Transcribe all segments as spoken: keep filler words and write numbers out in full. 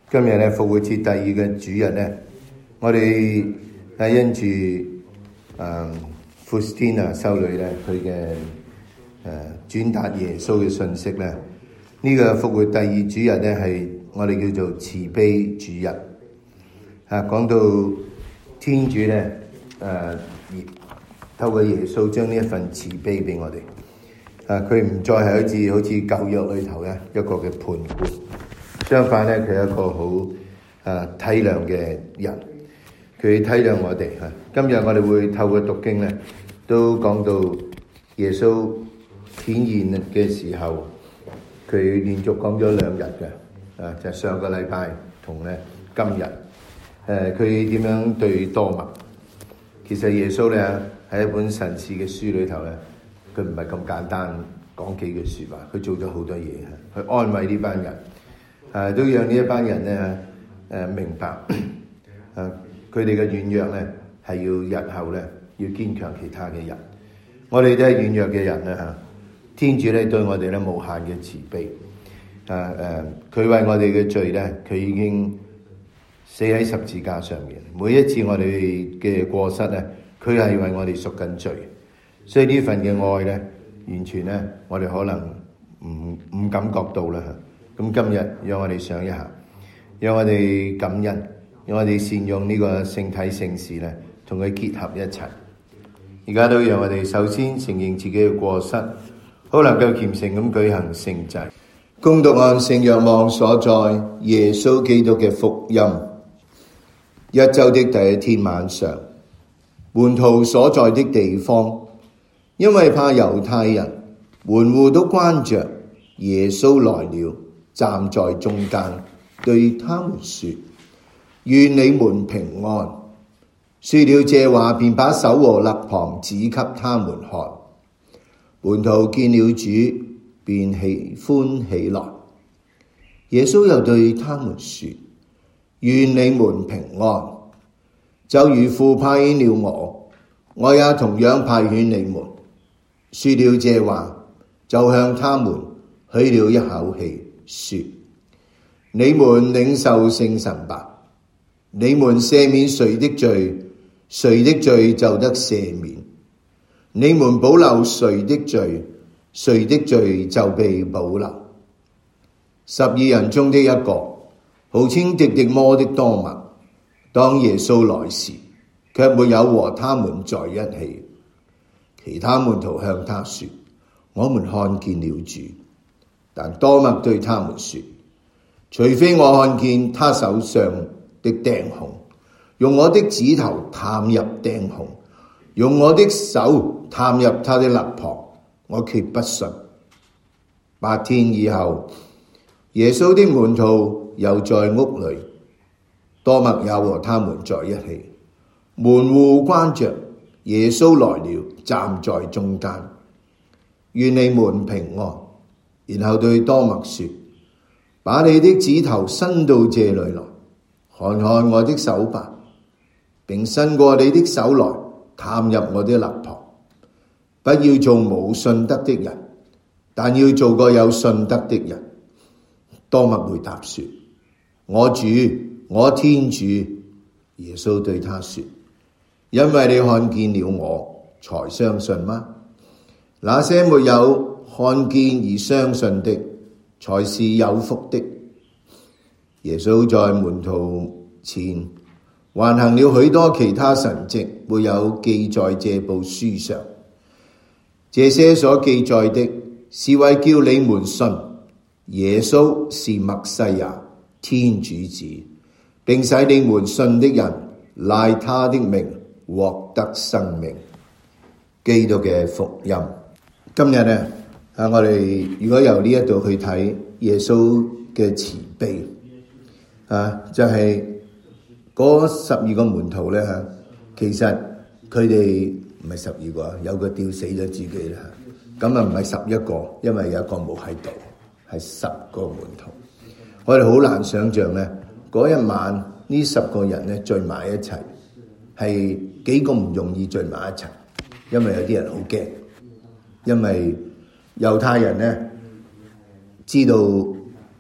今日咧復活節第二嘅主日咧，我哋係因住誒 Faustina 修女咧佢嘅誒轉達耶穌嘅信息咧，呢、這個復活第二主日咧係我哋叫做慈悲主日。啊，講到天主咧誒、呃，透過耶穌將呢一份慈悲俾我哋。啊，佢唔再係好似好似舊約裏頭嘅一個嘅判官。相反咧，佢係一個好啊體諒嘅人，佢體諒我哋嚇。今日我哋會透過讀經咧，都講到耶穌顯現嘅時候，佢連續講咗兩日嘅，啊就係、上個禮拜同咧今日，誒佢點樣對多默？其實耶穌咧喺一本神事嘅書裏頭咧，佢唔係咁簡單講幾句説話，佢做咗好多嘢去安慰呢班人。誒、啊、都讓呢一班人咧誒、啊、明白，誒佢哋嘅軟弱咧係要日後咧要堅強其他嘅人。我哋都係軟弱嘅人啦嚇，天主咧對我哋咧無限嘅慈悲。誒、啊、誒，佢、啊、為我哋嘅罪咧，佢已經死喺十字架上面。每一次我哋嘅過失咧，佢係為我哋贖緊罪。所以呢份嘅愛咧，完全咧我哋可能唔唔感覺到啦嚇。咁今日讓我哋想一下，讓我哋感恩，讓我哋善用呢個聖體聖事咧，同佢結合一齊。而家都讓我哋首先承認自己嘅過失，好能夠虔誠咁舉行聖祭。恭讀按聖若望所載耶穌基督嘅福音。一周的第一天晚上，門徒所在的地方，因為怕猶太人，門戶都關着，耶穌來了。站在中間，對他們說：願你們平安。說了這話，便把手和肋旁指給他們看。門徒見了主，便喜歡起來。耶穌又對他們說：願你們平安。就如父派遣了我，我也同樣派遣你們。說了這話，就向他們許了一口氣。說：你們領受聖神吧。你們赦免誰的罪，誰的罪就得赦免；你們保留誰的罪，誰的罪就被保留。十二人中的一個，號稱狄狄摩的多默，當耶穌來時，卻沒有和他們在一起。其他門徒向他說：我們看見了主。但多默對他們說：除非我看見他手上的釘孔，用我的指頭探入釘孔，用我的手探入他的肋旁，我決不信。八天以後，耶穌的門徒又在屋裏，多默也和他們在一起。門戶關着，耶穌來了，站在中間。願你們平安。然後對多默說：把你的指頭伸到這裏來，看看我的手吧，並伸過你的手來，探入我的肋旁。不要做無信德的人，但要做個有信德的人。多默回答說：我主，我天主。耶穌對他說：因為你看見了我，才相信嗎？那些沒有看見而相信的，才是有福的。耶穌在門徒前還行了許多其他神蹟，沒有記在這部書上。這些所記載的，是為叫你們信耶穌是默西亞，天主子，並使你們信的人賴他的名獲得生命。基督嘅福音。今日呢，啊！我哋如果由呢一度去睇耶穌嘅慈悲，啊，就係、是、嗰十二個門徒咧嚇，其實佢哋唔係十二個，有個吊死咗自己啦。咁啊唔係十一個，因為有一個冇喺度，係十個門徒。我哋好難想像咧，嗰一晚呢十個人咧聚埋一齊，係幾咁唔容易聚埋一齊，因為有啲人好驚，因為猶太人咧知道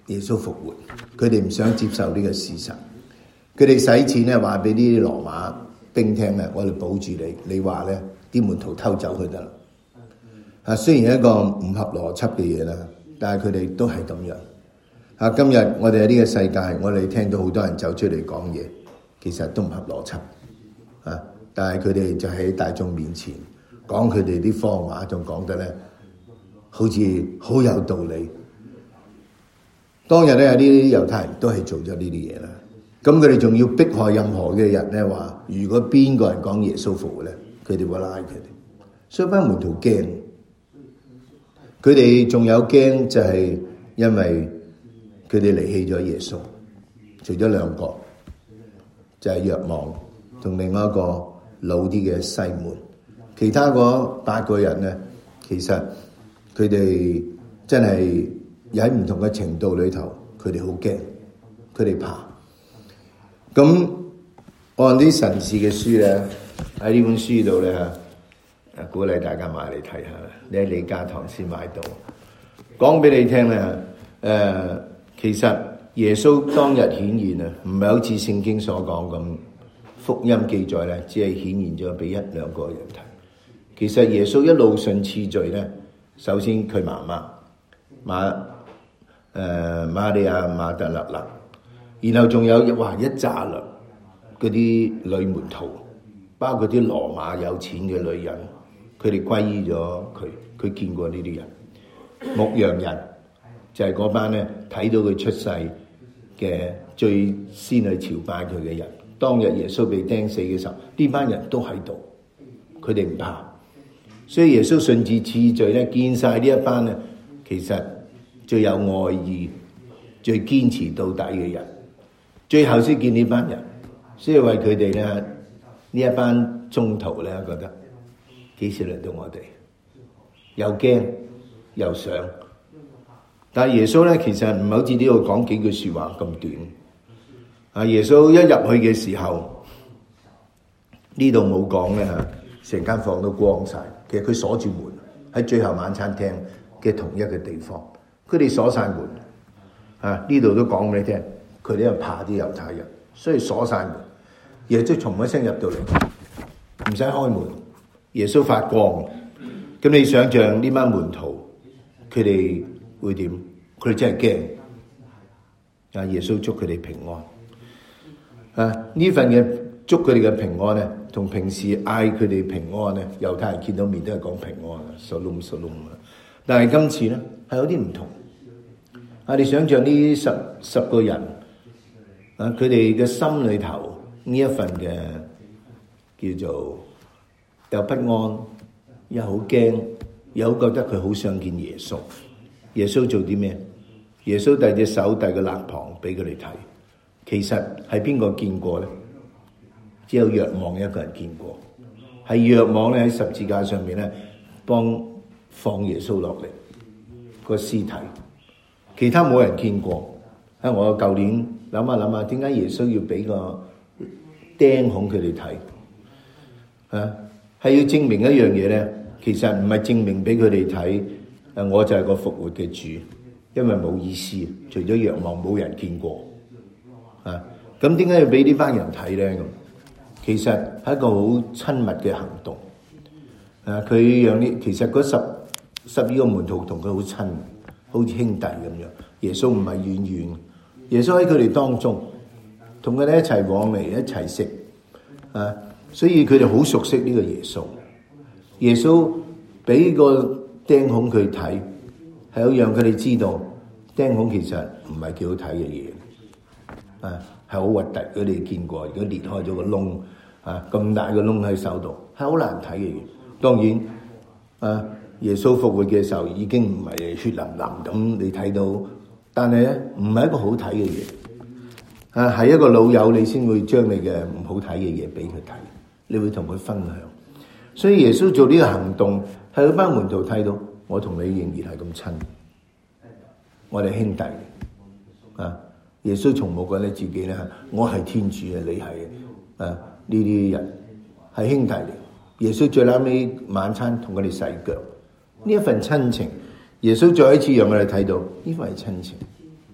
耶穌復活，佢哋唔想接受呢個事實，佢哋使錢咧話俾啲羅馬兵聽咧，我哋保住你，你話咧啲門徒偷走佢得啦。啊，雖然係一個唔合邏輯嘅嘢啦，但係佢哋都係咁樣。啊，今日我哋喺呢個世界，我哋聽到好多人走出嚟講嘢，其實都唔合邏輯。啊，但係佢哋就喺大眾面前講佢哋啲謊話，仲講得咧好似好有道理。當日咧有啲猶太人都係做咗呢啲嘢啦，咁佢哋仲要迫害任何嘅人咧，話如果邊個人講耶穌復活咧，佢哋會拉佢哋。所以班門徒驚，佢哋仲有驚就係因為佢哋離棄咗耶穌，除咗兩個就係若望同另外一個老啲嘅西門，其他嗰八個人咧，其實佢哋真係喺唔同嘅程度裏頭，佢哋好驚，佢哋怕。咁按啲神士嘅書咧，喺呢本書度咧嚇，鼓勵大家買嚟睇下。你喺李家堂先買到，講俾你聽咧。誒、呃，其實耶穌當日顯現啊，唔係好似聖經所講咁，福音記載咧，只係顯現咗俾一兩個人睇。其實耶穌一路順次序咧，首先佢媽媽馬。誒、呃，瑪利亞馬特勒勒，然後仲有哇一紮啦，嗰啲女門徒，包括啲羅馬有錢嘅女人，佢哋歸依咗佢，佢見過呢啲人。牧羊人就係嗰班咧，睇到佢出世嘅最先去朝拜佢嘅人。當日耶穌被釘死嘅時候，呢班人都喺度，佢哋唔怕。所以耶穌順住次序咧，見晒呢一班咧，其實最有愛意、最堅持到底嘅人，最後先見呢班人，所以為佢哋咧呢一班宗徒咧，覺得幾時輪到我哋？又驚又想，但係耶穌咧其實唔係好似呢度講幾句説話咁短。啊，耶穌一入去嘅時候，呢度冇講咧嚇，成間房都光晒。其實佢鎖住門喺最後晚餐廳嘅同一個地方。佢哋鎖晒門，啊呢度都講俾你聽，佢哋又怕啲猶太人，所以鎖晒門。耶穌從一聲入到嚟，唔使開門，耶穌發光。咁你想象呢班門徒，佢哋會點？佢哋真係驚。啊，耶穌祝佢哋平安。啊，呢份嘅祝佢哋嘅平安咧，同平時嗌佢哋平安咧，猶太人見到面都係講平安啊，Shalom Shalom啊。但係今次咧係有啲唔同。啊！你想象呢十十個人啊，佢哋嘅心裏頭呢一份嘅叫做又不安，又好驚，又覺得佢好想見耶穌。耶穌做啲咩？耶穌遞隻手遞個肋旁俾佢哋睇。其實係邊個見過咧？只有若望一個人見過，係若望咧喺十字架上面咧幫放耶穌落嚟個屍體。其他冇人見過。啊！我舊年諗下諗下，點解耶穌要俾個釘孔佢哋睇？啊，係要證明一樣嘢咧。其實唔係證明俾佢哋睇，誒，我就係個復活嘅主，因為冇意思。除咗若望，冇人見過。啊，咁點解要俾呢班人睇咧？咁其實係一個好親密嘅行動。啊，佢讓呢，其實嗰十十二個門徒同佢好親。好似兄弟咁樣，耶穌唔係遠遠，耶穌喺佢哋當中，同佢哋一齊往嚟，一齊食，啊，所以佢哋好熟悉呢個耶穌。耶穌俾個釘孔佢睇，係要讓佢哋知道釘孔其實唔係幾好睇嘅嘢，啊，係好核突。佢哋見過，如果裂開咗個窿，啊，咁大個窿喺手度，係好難睇嘅嘢。當然，啊。耶穌復活嘅時候已經唔係血淋淋咁，你睇到，但係咧唔係一個好睇嘅嘢，啊，係一個老友你先會將你嘅唔好睇嘅嘢俾佢睇，你會同佢分享。所以耶穌做呢個行動係嗰班門徒睇到，我同你仍然係咁親，我哋兄弟啊！耶穌從冇覺得自己咧，我係天主啊，你係啊，呢啲人係兄弟嚟。耶穌最後尾晚餐同佢哋洗腳。呢一份親情，耶穌再一次讓我哋睇到呢份係親情。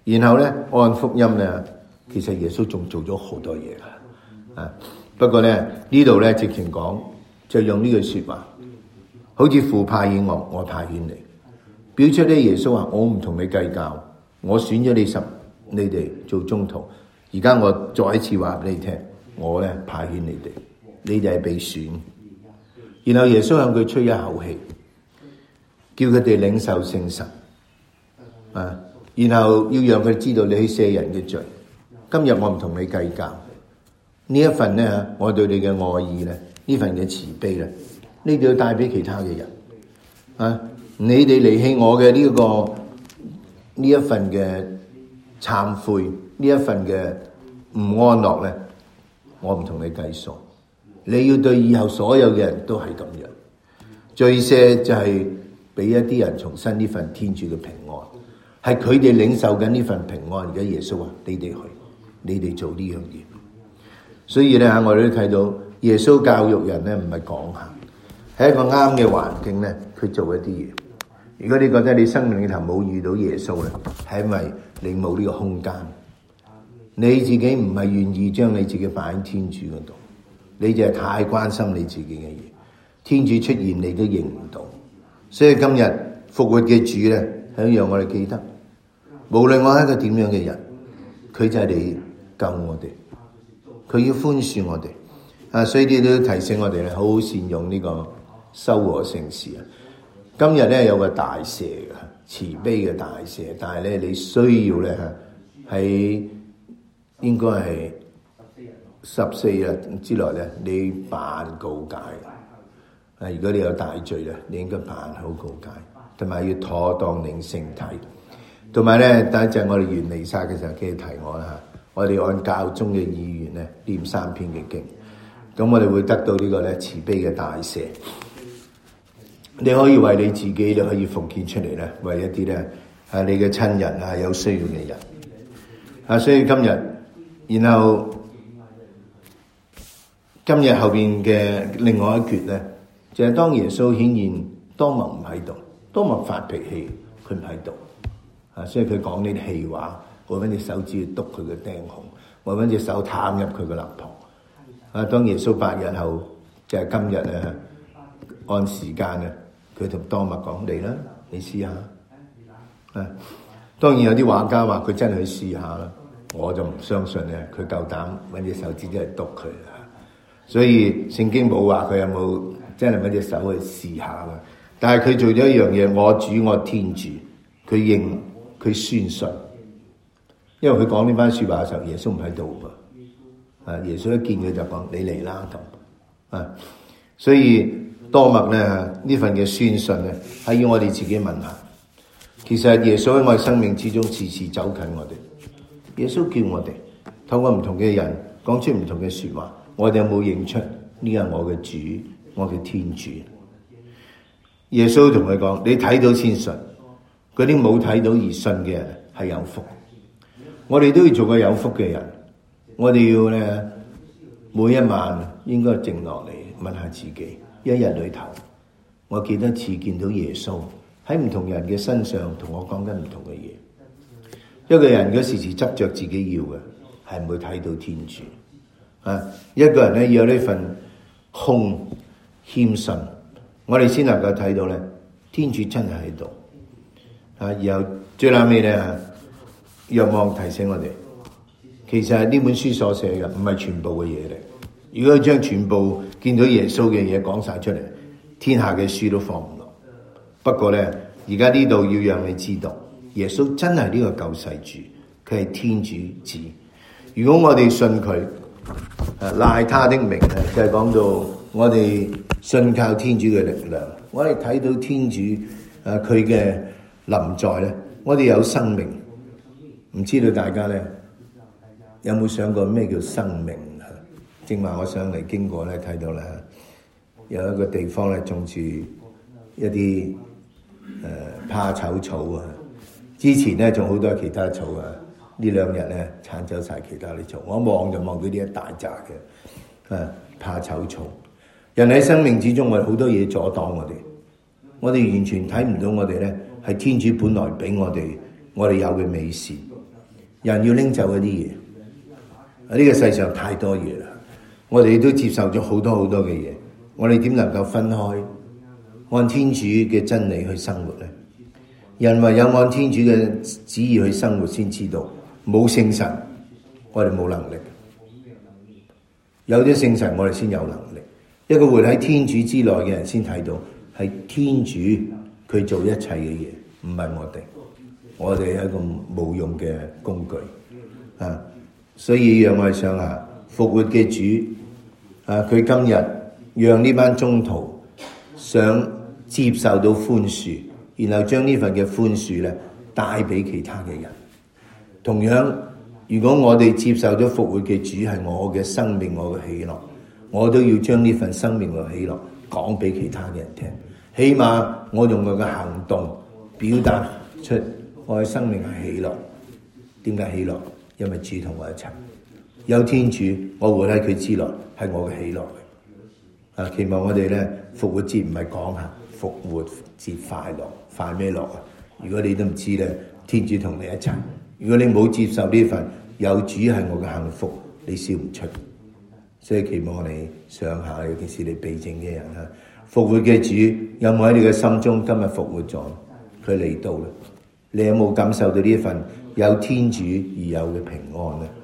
然後咧按福音咧，其實耶穌仲做咗好多嘢噶。啊，不過咧呢度咧直情講就用呢句說話，好似父派遣我，我派遣你，表出咧耶穌話我唔同你計較，我選咗你十你哋做宗徒，而家我再一次話俾你聽，我咧派遣你哋，你哋係被選。然後耶穌向佢吹一口氣，叫佢哋領受聖神，啊，然後要讓佢知道你去赦人嘅罪。今日我唔同你計較，呢一份咧，我對你嘅愛意咧，呢份嘅慈悲咧，呢度要帶俾其他嘅人，啊，你哋離棄我嘅呢個呢一份嘅懺悔，呢一份嘅唔安樂咧，我唔同你計數。你要對以後所有嘅人都係咁樣，罪赦就係俾一啲人重新呢份天主嘅平安，係佢哋領受緊呢份平安。而家耶穌話：你哋去，你哋做呢樣嘢。所以咧，我哋都睇到耶穌教育人咧，唔係講下，喺一個啱嘅環境咧，佢做一啲嘢。如果你覺得你生命裏頭冇遇到耶穌咧，係因為你冇呢個空間，你自己唔係願意將你自己擺喺天主嗰度。你就係太關心你自己嘅嘢，天主出現你都認唔到，所以今日復活嘅主咧，係讓我哋記得，無論我係一個點樣嘅人，佢就係嚟救我哋，佢要寬恕我哋啊！所以呢都提醒我哋咧，好好善用呢個修和聖事啊！今日咧有個大赦嘅慈悲嘅大赦，但係咧你需要咧喺應該係十四日之內咧，你辦告解。啊，如果你有大罪咧，你應該辦好告解，同埋要妥當領聖體。同埋咧，等一陣我哋完彌撒嘅時候，記得提我啦嚇。我哋按教宗嘅意願咧，念三篇嘅經，咁我哋會得到呢個咧慈悲嘅大赦。你可以為你自己都可以奉獻出嚟咧，為一啲咧啊你嘅親人啊有需要嘅人啊，所以今日然後。今日後邊嘅另外一橛咧，就係、是、當耶穌顯現多默唔喺度，多默發脾氣，佢唔喺度，啊，所以佢講呢啲氣話，我揾隻手指去篤佢嘅釘孔，我揾隻手探入佢嘅肋旁。啊，當耶穌八日後，就係、是、今日啊，按時間咧，佢同多默講嚟啦，你試下。啊，當然有啲畫家話佢真係去試下啦，我就唔相信咧，佢夠膽揾隻手指真係篤佢。所以聖經冇話佢有冇真係揾隻手去試下嘅，但係佢做咗一樣嘢，我主我天主，佢認佢宣信，因為佢講呢番說話嘅時候，耶穌唔喺度噃，啊，耶穌一見佢就講你嚟啦咁，啊，所以多默咧呢份嘅宣信咧，係要我哋自己問下，其實耶穌喺我哋生命之中時時走近我哋，耶穌叫我哋透過唔同嘅人講出唔同嘅說話。我哋有冇認出呢個係我嘅主，我嘅天主？耶穌同佢講：你睇到先信，嗰啲冇睇到而信嘅人係有福。我哋都要做個有福嘅人。我哋要咧每一晚應該靜落嚟問下自己，一日裏頭我幾多次見到耶穌喺唔同人嘅身上同我講緊唔同嘅嘢。一個人如果時時執着自己要嘅，係唔會睇到天主。啊！一個人咧要有呢份空謙遜，我哋先能夠睇到咧，天主真係喺度。啊！然後最後尾咧，若望提醒我哋，其實係呢本書所寫嘅，唔係全部嘅嘢嚟。如果將全部見到耶穌嘅嘢講晒出嚟，天下嘅書都放唔落。不過咧，而家呢度要讓你知道，耶穌真係呢個救世主，佢係天主子。如果我哋信佢，誒，賴他的名咧，就係、是、講到我哋信靠天主嘅力量，我哋睇到天主誒佢嘅臨在咧，我哋有生命。唔知道大家咧有冇想過咩叫生命？正話我上嚟經過咧，睇到咧有一個地方咧種住一啲誒怕醜草啊，之前咧仲好多其他草啊。呢兩日咧鏟走晒其他啲草，我望就望佢呢一大扎嘅，誒怕醜草。人喺生命之中，我哋好多嘢阻擋我哋，我哋完全睇唔到我哋咧係天主本來俾我哋，我哋有嘅美善， 人要拎走一啲嘢。呢個世上太多嘢啦，我哋都接受咗好多好多嘅嘢，我哋點能夠分開按天主嘅真理去生活呢？人唯有按天主嘅旨意去生活，先知道冇聖神，我哋冇能力；有咗聖神，我哋先有能力。一個活喺天主之內嘅人，先睇到係天主佢做一切嘅嘢，唔係我哋。我哋係一個冇用嘅工具啊！所以讓我哋想下復活嘅主啊，佢今日讓呢班宗徒想接受到寬恕，然後將呢份嘅寬恕咧帶俾其他嘅人。同樣，如果我哋接受咗復活嘅主係我嘅生命，我嘅喜樂，我都要將呢份生命嘅喜樂講俾其他嘅人聽。起碼我用我嘅行動表達出我嘅生命係喜樂。點解喜樂？因為主同我一齊，有天主，我活喺佢之內，係我嘅喜樂。啊，期望我哋咧復活節唔係講下復活節快樂，快咩樂啊？如果你都唔知咧，天主同你一齊。如果你冇接受呢份有主係我嘅幸福，你笑唔出。所以期望我哋想下，尤其是你避靜嘅人啊，復活嘅主有冇喺你嘅心中今日復活咗？佢嚟到啦，你有冇感受到呢一份有天主而有嘅平安咧？